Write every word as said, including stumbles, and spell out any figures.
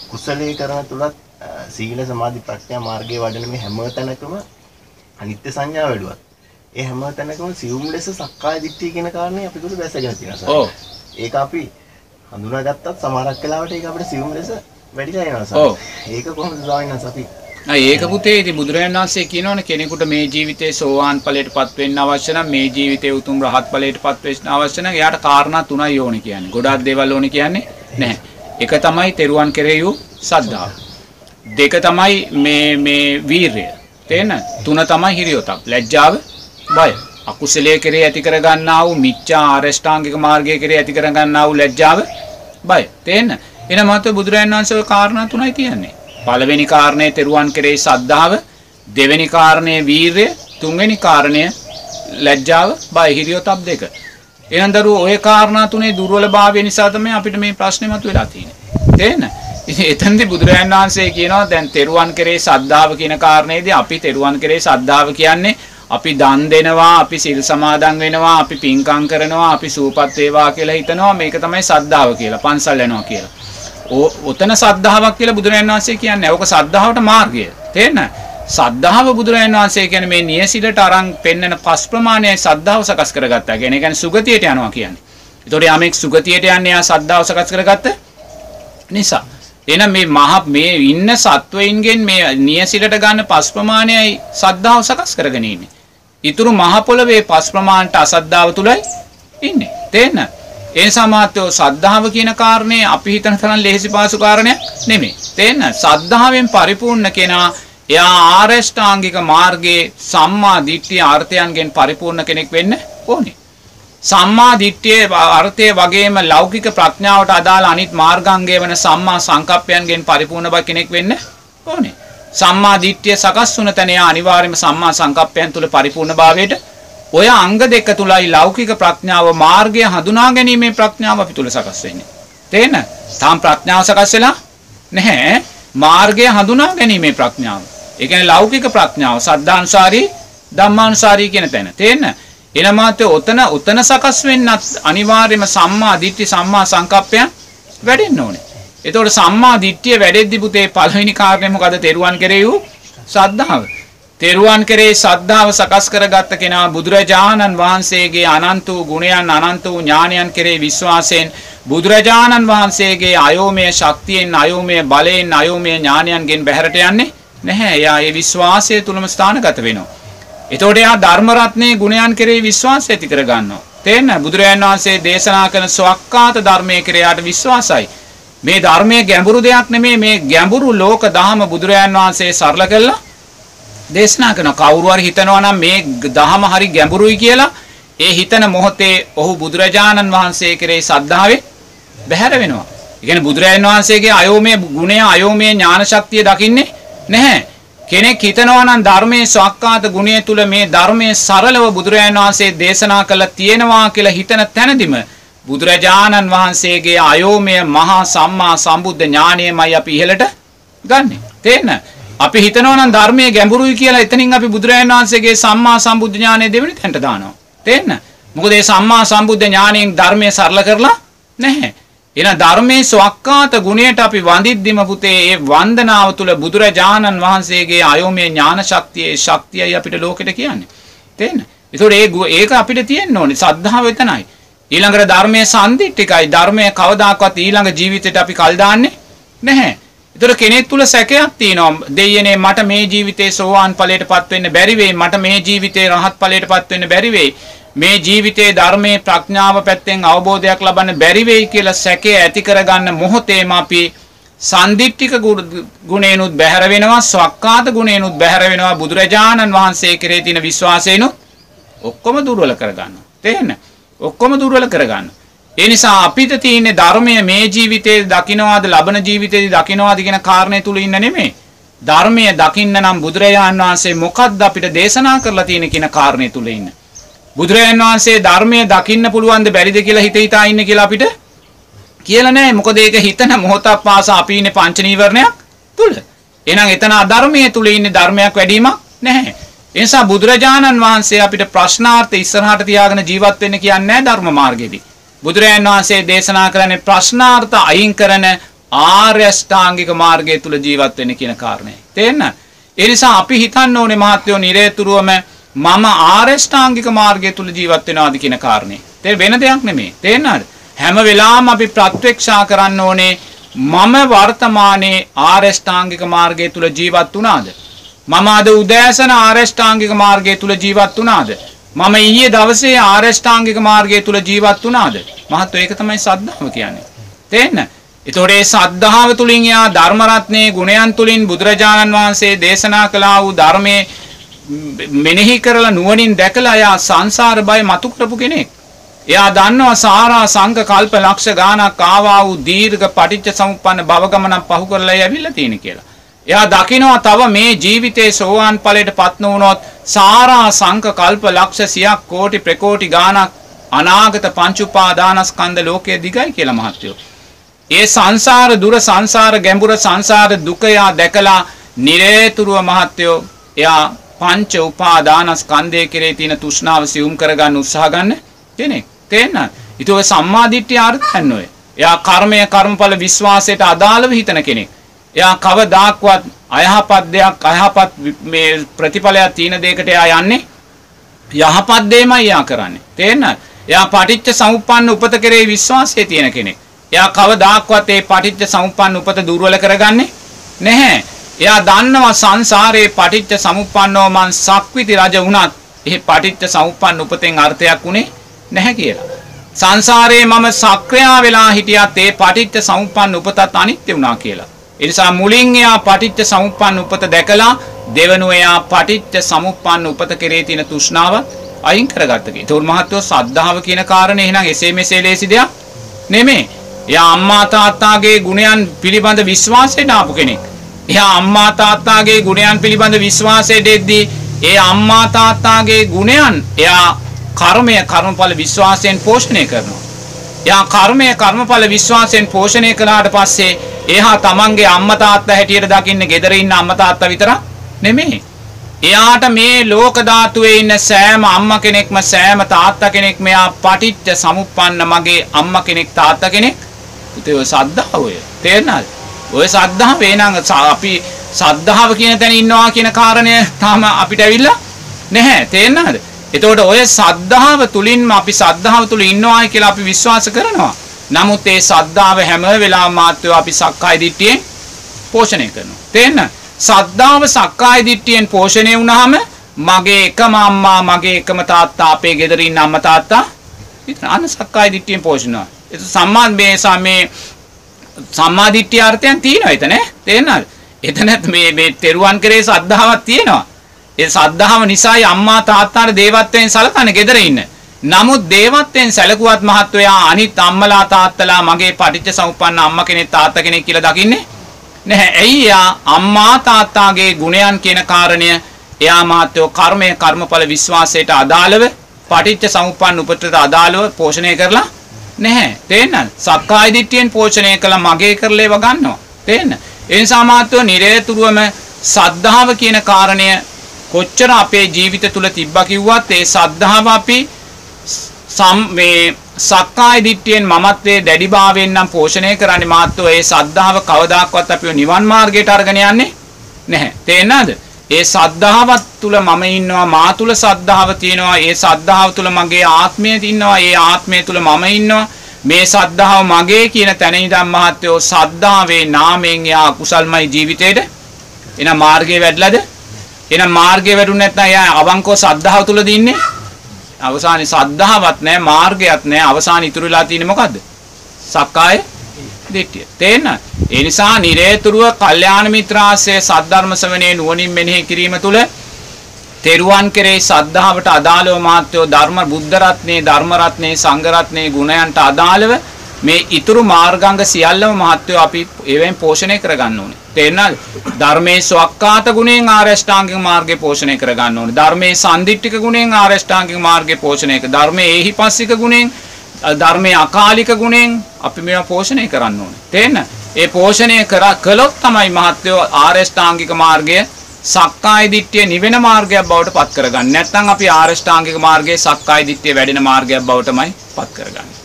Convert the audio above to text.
කුසලයේ කරන තුලත් සීල සමාධි ප්‍රඥා මාර්ගයේ වඩන මේ හැම තැනකම අනිත්‍ය සංඥා වැඩුවත් ඒ හැම තැනකම සියුම් ලෙස සක්කාය දිට්ඨිය කියන කාරණේ අපි තුල දැසගෙන තියෙනවා. ඔව්. ඒක අපි හඳුනාගත්තත් සමහරක් වෙලාවට ඒක අපිට සියුම් ලෙස වැඩිලා යනවා. ඔව්. ඒක කොහොමද ස්වාමීන් වහන්සේ අපි ආ ඒක පුතේ ඉතින් බුදුරජාණන් වහන්සේ කියනවනේ කෙනෙකුට මේ ජීවිතේ සෝවාන් ඵලයටපත් වෙන්න අවශ්‍ය නම් මේ ජීවිතේ උතුම් රහත් ඵලයටපත් වෙන්න අවශ්‍ය නම් එයාට කාරණා තුනයි ඕනේ කියන්නේ. ගොඩාක් දේවල් ඕනේ කියන්නේ නැහැ. එක තමයි තෙරුවන් කෙරෙහි වූ සද්ධාව. දෙක තමයි මේ මේ වීරය. තේන තුන තමයි හිරියොතප්. ලැජ්ජාව, බය. අකුසලයේ කෙරෙහි ඇති කර ගන්නා වූ මිච්ඡා ආරෂ්ඨාංගික මාර්ගයේ කෙරෙහි ඇති කර ගන්නා වූ ලැජ්ජාව, බය. තේන එන මත බුදුරජාණන් වහන්සේ කාරණා තුනයි කියන්නේ. පළවෙනි කාරණේ තෙරුවන් කෙරෙහි සද්ධාව, දෙවෙනි කාරණේ වීරය, තුන්වෙනි කාරණය ලැජ්ජාව, බය, හිරියොතප් දෙක. එහෙනම් දරුවෝ ඔය කාරණා තුනේ දුර්වලභාවය නිසා තමයි අපිට මේ ප්‍රශ්නේ මතුවලා තියෙන්නේ. තේන්න? ඉතින් එතනදී බුදුරජාණන් වහන්සේ කියනවා දැන් තෙරුවන් කෙරෙහි සද්ධාව කියන කාරණේදී අපි තෙරුවන් කෙරෙහි සද්ධාව කියන්නේ අපි දන් දෙනවා, අපි සිල් සමාදන් වෙනවා, අපි පින්කම් කරනවා, අපි සූපත් වේවා කියලා හිතනවා. මේක තමයි සද්ධාව කියලා. පන්සල් යනවා කියලා. ඔතන සද්ධාාවක් කියලා බුදුරජාණන් වහන්සේ කියන්නේ. ඕක සද්ධාවට මාර්ගය. තේන්න? සද්ධාව බුදුරජාණන් වහන්සේ කියන්නේ මේ නියසිලට අරන් පෙන්නන පස් ප්‍රමාණයයි සද්ධාව සකස් කරගත්තා. කියන්නේ කියන්නේ සුගතියට යනවා කියන්නේ. ඒතකොට යමෙක් සුගතියට යන්නේ යා සද්ධාව සකස් කරගත්ත නිසා. එහෙනම් මේ මහ මේ ඉන්න සත්වයින්ගෙන් මේ නියසිලට ගන්න පස් ප්‍රමාණයයි සද්ධාව සකස් කරගෙන ඉන්නේ. ඊතුරු මහ පොළවේ පස් ප්‍රමාණයට අසද්ධාව තුලයි ඉන්නේ. තේන්න? ඒ සමාත්‍යෝ සද්ධාව කියන කාරණේ අපි හිතන තරම් ලේසි පාසු කාරණයක් නෙමෙයි. තේන්න? සද්ධාවෙන් පරිපූර්ණ කෙනා එයා ආරෂ්ඨාංගික මාර්ගයේ සම්මා දිට්ඨිය අර්ථයන්ගෙන් පරිපූර්ණ කෙනෙක් වෙන්න ඕනේ. සම්මා දිට්ඨියේ අර්ථය වගේම ලෞකික ප්‍රඥාවට අදාළ අනිත් මාර්ගාංගය වෙන සම්මා සංකප්පයන්ගෙන් පරිපූර්ණ බව කෙනෙක් වෙන්න ඕනේ. සම්මා දිට්ඨිය සකස් වුණ තැන එයා අනිවාර්යයෙන්ම සම්මා සංකප්පයන් තුල පරිපූර්ණ භාවයට ඔය අංග දෙක තුලයි ලෞකික ප්‍රඥාව මාර්ගය හඳුනා ගැනීමේ ප්‍රඥාව අපි තුල සකස් වෙන්නේ. තේන්න? තාම ප්‍රඥාව සකස් වෙලා නැහැ. මාර්ගය හඳුනා ගැනීමේ ප්‍රඥාව. ඒ කියන්නේ ලෞකික ප්‍රඥාව සද්ධානුසාරී ධම්මානුසාරී කියන තැන. තේන්න? එනමාත ඔතන ඔතන සකස් වෙන්නත් අනිවාර්යයෙන්ම සම්මා දිට්ඨි සම්මා සංකප්පයන් වැඩෙන්න ඕනේ. එතකොට සම්මා දිට්ඨිය වැඩෙද්දි පුතේ පළවෙනි කාරණය මොකද? තෙරුවන් කෙරෙහි වූ සද්ධාව. තෙරුවන් කෙරෙහි සද්ධාව සකස් කරගත්ත කෙනා බුදුරජාණන් වහන්සේගේ අනන්ත වූ ගුණයන් අනන්ත වූ ඥානයන් කෙරෙහි විශ්වාසයෙන් බුදුරජාණන් වහන්සේගේ අයෝමය ශක්තියෙන් අයෝමය බලයෙන් අයෝමය ඥානයන්ගෙන් බැහැරට යන්නේ නැහැ. එයා ඒ විශ්වාසය තුලම ස්ථානගත වෙනවා. එතකොට එයා ධර්ම රත්නයේ ගුණයන් කෙරෙහි විශ්වාසය ඇති කර ගන්නවා. තේන්න? බුදුරජාණන් වහන්සේ දේශනා කරන ස්වක්කාත ධර්මයේ කෙරෙහි විශ්වාසයි. මේ ධර්මයේ ගැඹුරු දෙයක් නෙමෙයි, මේ ගැඹුරු ලෝක දහම බුදුරජාණන් වහන්සේ සරල කළා දේශනා කරන. කවුරු හරි හිතනවා නම් මේ දහම හරි ගැඹුරුයි කියලා ඒ හිතන මොහොතේ ඔහු බුදුරජාණන් වහන්සේ කෙරෙහි සද්ධාවේ බැහැර වෙනවා. ඒ කියන්නේ බුදුරජාණන් වහන්සේගේ අයෝමය ගුණය අයෝමය ඥාන ශක්තිය දකින්නේ නැහැ. කෙනෙක් හිතනවා නම් ධර්මයේ ස්වක්කාත ගුණය තුල මේ ධර්මයේ සරලව බුදුරජාණන් වහන්සේ දේශනා කළා තියෙනවා කියලා හිතන තැනදිම බුදුරජාණන් වහන්සේගේ අයෝමය මහා සම්මා සම්බුද්ධ ඥානයමයි අපි ඉහෙලට ගන්නෙ. තේන්න? අපි හිතනවා නම් ධර්මයේ ගැඹුරුයි කියලා එතනින් අපි බුදුරජාණන් වහන්සේගේ සම්මා සම්බුද්ධ ඥානය දෙවෙනි තැනට දානවා. තේන්න? මොකද මේ සම්මා සම්බුද්ධ ඥානයෙන් ධර්මයේ සරල කරලා නැහැ. එහෙනම් ධර්මයේ ස්වක්කාත ගුණයට අපි වඳිද්දිම පුතේ ඒ වන්දනාව තුළ බුදුරජාණන් වහන්සේගේ අයෝමය ඥාන ශක්තියේ ශක්තියයි අපිට ලෝකෙට කියන්නේ. තේන්න? ඒතකොට ඒක අපිට තියෙන්න ඕනේ. සද්ධාව එතනයි. ඊළඟට ධර්මයේ සම්දිට්ඨිකයි. ධර්මයේ කවදාකවත් ඊළඟ ජීවිතේට අපි කල් දාන්නේ නැහැ. ඒතකොට කෙනෙක් තුල සැකයක් තියෙනවා. දෙයියනේ මට මේ ජීවිතේ සෝවාන් ඵලයටපත් වෙන්න බැරි වෙයි. මට මේ ජීවිතේ රහත් ඵලයටපත් වෙන්න බැරි වෙයි. මේ ජීවිතයේ ධර්මයේ ප්‍රඥාව පැත්තෙන් අවබෝධයක් ලබන්න බැරි වෙයි කියලා සැකය ඇති කරගන්න මොහොතේම අපි සම්දිට්ඨික ගුණේනුත් බැහැර වෙනවා, ස්වක්කාත ගුණේනුත් බැහැර වෙනවා, බුදුරජාණන් වහන්සේ කෙරේ තියෙන විශ්වාසයනුත් ඔක්කොම දුර්වල කරගන්නවා. තේන්න? ඔක්කොම දුර්වල කරගන්නවා. ඒ නිසා අපිට තියෙන්නේ ධර්මයේ මේ ජීවිතේ දකින්නවාද ලබන ජීවිතේදී දකින්නවාද කියන කාරණේ තුල ඉන්න නෙමෙයි. ධර්මයේ දකින්න නම් බුදුරජාණන් වහන්සේ මොකක්ද අපිට දේශනා කරලා තියෙන කියන කාරණේ තුල ඉන්න. බුදුරජාණන් වහන්සේ ධර්මයේ දකින්න පුළුවන්ද බැරිද කියලා හිත හිතා ඉන්න කියලා අපිට කියලා නැහැ. මොකද ඒක හිතන මොහොතක් පාසා අපි ඉන්නේ පංච නීවරණයක් තුල. එහෙනම් එතන අධර්මයේ තුල ඉන්නේ ධර්මයක් වැඩිමක් නැහැ. ඒ නිසා බුදුරජාණන් වහන්සේ අපිට ප්‍රශ්නාර්ථ ඉස්සරහට තියාගෙන ජීවත් වෙන්න කියන්නේ නැහැ ධර්ම මාර්ගයේදී. බුදුරජාණන් වහන්සේ දේශනා කරන්නේ ප්‍රශ්නාර්ථ අයින් කරන ආර්ය අෂ්ටාංගික මාර්ගය තුල ජීවත් වෙන්න කියන කාරණේ. තේන්න? ඒ නිසා අපි හිතන්න ඕනේ මහත්යෝ නිරේතුරුවම මම ආර්ය අෂ්ටාංගික මාර්ගය තුල ජීවත් වෙනවාද කියන කාරණේ. තේ වෙන දෙයක් නෙමෙයි. තේන්නද? හැම වෙලාවම අපි ප්‍රත්‍යක්ෂා කරන්න ඕනේ මම වර්තමානයේ ආර්ය අෂ්ටාංගික මාර්ගය තුල ජීවත් වුණාද? මම අද උදෑසන ආර්ය අෂ්ටාංගික මාර්ගය තුල ජීවත් වුණාද? මම ඊයේ දවසේ ආර්ය අෂ්ටාංගික මාර්ගය තුල ජීවත් වුණාද? මහත්වෝ ඒක තමයි සද්ධාව කියන්නේ. තේන්න? ඒතොර ඒ සද්ධාව තුලින් යා ධර්ම රත්නයේ ගුණයන් තුලින් බුදුරජාණන් වහන්සේ දේශනා කළා වූ ධර්මයේ මෙනෙහි කරලා නුවණින් දැකලා යා සංසාර බය මතු කරපු කෙනෙක්. එයා දන්නවා සාරා සංඝ කල්ප ලක්ෂ ගාණක් ආවා වූ දීර්ඝ පටිච්ච සමුප්පන්න භව ගමනක් පහු කරලා යවිලා තියෙන කියලා. එයා දකිනවා තව මේ ජීවිතේ සෝවාන් ඵලයටපත් නොවුනොත් සාරා සංඝ කල්ප ලක්ෂ සියක් කෝටි ප්‍රකෝටි ගාණක් අනාගත පංච උපාදානස්කන්ධ ලෝකයේ දිගයි කියලා මහත්යෝ. ඒ සංසාර දුර සංසාර ගැඹුර සංසාර දුක යා දැකලා නිරේතුරුව මහත්යෝ එයා පංච උපාදානස්කන්ධය කෙරේ තියෙන තෘෂ්ණාව සියුම් කරගන්න උත්සාහ ගන්න කෙනෙක්. තේන්න? ඊට ඔය සම්මාදිට්ඨිය අර්ථයන් ඔය. එයා කර්මය කර්මඵල විශ්වාසයට අදාළව හිතන කෙනෙක්. එයා කවදාක්වත් අයහපත් දෙයක් අයහපත් මේ ප්‍රතිඵලයක් තියෙන දෙයකට එයා යන්නේ යහපත් දෙයමයි එයා කරන්නේ. තේන්න? එයා පටිච්ච සමුප්පන්න උපත කෙරේ විශ්වාසය තියෙන කෙනෙක්. එයා කවදාක්වත් ඒ පටිච්ච සමුප්පන්න උපත දුර්වල කරගන්නේ නැහැ. එයා දන්නවා සංසාරේ පටිච්ච සමුප්පන්නව මං සක්විති රජ වුණත් ඒ පටිච්ච සමුප්පන්න උපතෙන් අර්ථයක් උනේ නැහැ කියලා. සංසාරේ මම සක්‍රියා වෙලා හිටියත් ඒ පටිච්ච සමුප්පන්න උපතත් අනිත්‍ය වුණා කියලා. ඒ නිසා මුලින් එයා පටිච්ච සමුප්පන්න උපත දැකලා දෙවනුව එයා පටිච්ච සමුප්පන්න උපත කෙරේ තියෙන තෘෂ්ණාව අයින් කරගත්ත කෙනෙක්. ඒතොර මහත්වෝ සද්ධාව කියන කාරණේ එහෙනම් එසේ මෙසේ ලේසි දෙයක් නෙමෙයි. එයා අම්මා තාත්තාගේ ගුණයන් පිළිබඳ විශ්වාසයට ආපු කෙනෙක්. එයා අම්මා තාත්තාගේ ගුණයන් පිළිබඳ විශ්වාසයට එද්දී ඒ අම්මා තාත්තාගේ ගුණයන් එයා කර්මය කර්මඵල විශ්වාසයෙන් පෝෂණය කරනවා. එයා කර්මය කර්මඵල විශ්වාසයෙන් පෝෂණය කළාට පස්සේ එහා තමන්ගේ අම්මා තාත්තා හැටියට දකින්නේ gedare ඉන්න අම්මා තාත්තා විතරක් නෙමෙයි. එයාට මේ ලෝක ධාතුවේ ඉන්න සෑම අම්මා කෙනෙක්ම සෑම තාත්තා කෙනෙක් මෙයා පටිච්ච සමුප්පන්න මගේ අම්මා කෙනෙක් තාත්තා කෙනෙක්. පුතේ ඔය සද්ධාව ඔය. තේරෙනවද? ඔය සද්ධාව එනං අපි සද්ධාව කියන තැන ඉන්නවා කියන කාරණය තාම අපිට ඇවිල්ලා නැහැ. තේරෙනවද? එතකොට ඔය සද්ධාව තුලින්ම අපි සද්ධාව තුල ඉන්නවායි කියලා අපි විශ්වාස කරනවා. නමුත් ඒ සද්ධාව හැම වෙලාවම මාත්‍යව අපි සක්කාය දිට්ඨියෙන් පෝෂණය කරනවා. තේන්න? සද්ධාව සක්කාය දිට්ඨියෙන් පෝෂණය වුණාම මගේ එකම අම්මා මගේ එකම තාත්තා අපේ ගෙදර ඉන්න අම්මා තාත්තා විතර අන්න සක්කාය දිට්ඨියෙන් පෝෂණය. ඒක සම්මා මේ සමේ සම්මා දිට්ඨිය අර්ථයන් තියෙනවා එතන නේ. තේරෙනවද? එතනත් මේ මේ තෙරුවන් කරේ සද්ධාවක් තියෙනවා. ඒ සද්ධාව නිසායි අම්මා තාත්තාට දේවත්වයෙන් සලකන්නේ ගෙදර ඉන්න. නමුත් දේවත්වයෙන් සැලකුවත් මහත්වයා අනිත් අම්මලා තාත්තලා මගේ පටිච්ච සමුප්පන්න අම්මා කෙනෙක් තාත්තා කෙනෙක් කියලා දකින්නේ නැහැ. ඇයි? එයා අම්මා තාත්තාගේ ගුණයන් කියන කාරණය එයා මහත්වෝ කර්මය කර්මඵල විශ්වාසයට අදාළව පටිච්ච සමුප්පන්න උපතට අදාළව පෝෂණය කරලා නැහැ. තේරෙනවද? සක්කාය දිට්ඨියෙන් පෝෂණය කළා මගේ කරලා ඒව ගන්නවා. තේරෙනවද? ඒ නිසා මහත්වෝ නිරේතුරුවම සද්ධාව කියන කාරණය කොච්චර අපේ ජීවිත තුල තිබ්බා කිව්වත් ඒ සද්ධාව අපි සම් මේ සක්කාය දිට්ඨියෙන් මමත්වයේ දැඩිභාවයෙන් නම් පෝෂණය කරන්නේ මාත්‍රෝ ඒ සද්ධාව කවදාක්වත් අපිව නිවන් මාර්ගයට අරගෙන යන්නේ නැහැ. තේරෙනවද? ඒ සද්ධාවත් තුල මම ඉන්නවා, මා තුල සද්ධාව තියෙනවා, ඒ සද්ධාව තුල මගේ ආත්මය ඉන්නවා, ඒ ආත්මය තුල මම ඉන්නවා. මේ සද්ධාව මගේ කියන තැන ඉඳන් මහත්වෝ සද්ධාවේ නාමයෙන් යා කුසල්මයි ජීවිතේට එන මාර්ගයේ වැඩලද? එන මාර්ගයේ වැඩුණ නැත්නම් යා අවංකව සද්ධාව තුලද ඉන්නේ? අවසානයේ සද්ධාවත් නැහැ, මාර්ගයක් නැහැ. අවසානයේ ඉතුරු වෙලා තියෙන්නේ මොකද්ද? සක්කාය දිට්ඨිය. තේරෙනවද? ඒ නිසා නිරේතුරුව කල්යාණ මිත්‍රාශ්‍රය සද්ධර්ම ශ්‍රවණේ නුවණින් මෙනෙහි කිරීම තුළ තෙරුවන් කෙරෙහි සද්ධාවට අදාළව මහත්වෝ ධර්ම බුද්ධ රත්නේ, ධර්ම රත්නේ, සංඝ රත්නේ ගුණයන්ට අදාළව මේ ඊතුරු මාර්ගාංග සියල්ලම මහත්වෝ අපි ඒවෙන් පෝෂණය කරගන්න ඕනේ. තේරෙනවද? ධර්මයේ ස්වක්කාත ගුණයෙන් ආරෂ්ඨාංගික මාර්ගේ පෝෂණය කරගන්න ඕනේ. ධර්මයේ සම්දිට්ඨික ගුණයෙන් ආරෂ්ඨාංගික මාර්ගේ පෝෂණය කර. ධර්මයේ ඒහිපස්සික ගුණයෙන්, ධර්මයේ අකාලික ගුණයෙන් අපි මේවා පෝෂණය කරන්න ඕනේ. තේරෙනවද? ඒ පෝෂණය කර කළොත් තමයි මහත්වෝ ආරෂ්ඨාංගික මාර්ගය සක්කාය දිට්ඨිය නිවෙන මාර්ගයක් බවට පත් කරගන්නේ. නැත්නම් අපි ආරෂ්ඨාංගික මාර්ගයේ සක්කාය දිට්ඨිය වැඩෙන මාර්ගයක් බවටමයි පත් කරගන්නේ.